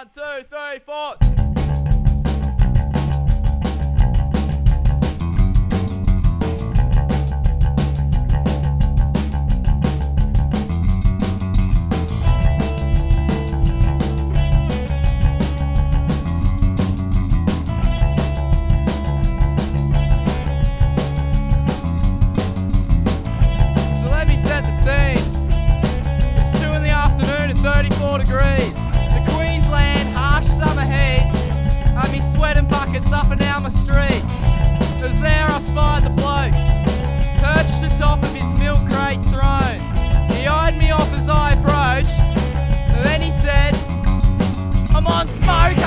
1, 2, 3, 4. So let me set the scene. It's 2 in the afternoon and 34 degrees. The Queensland harsh summer heat had me sweating buckets up and down my street. As there I spied the bloke, perched atop of his milk crate throne. He eyed me off as I approached, and then he said, "I'm on smoke